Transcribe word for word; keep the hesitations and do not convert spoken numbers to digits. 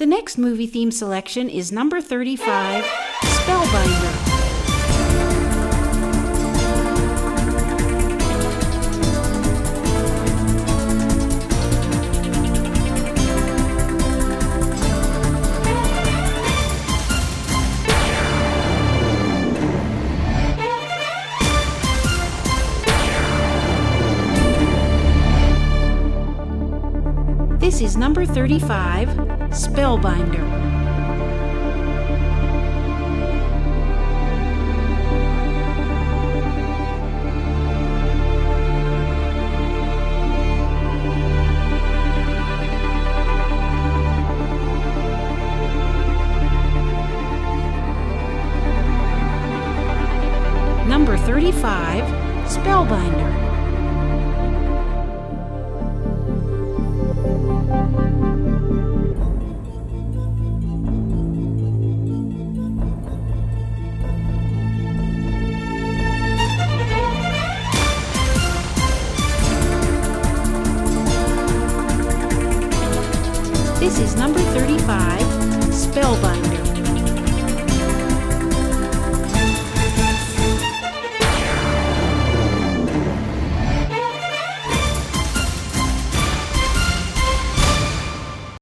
The next movie theme selection is number thirty-five, Spellbinder. This is number thirty-five, Spellbinder. Number thirty-five, Spellbinder. This is number thirty-five, Spellbinder.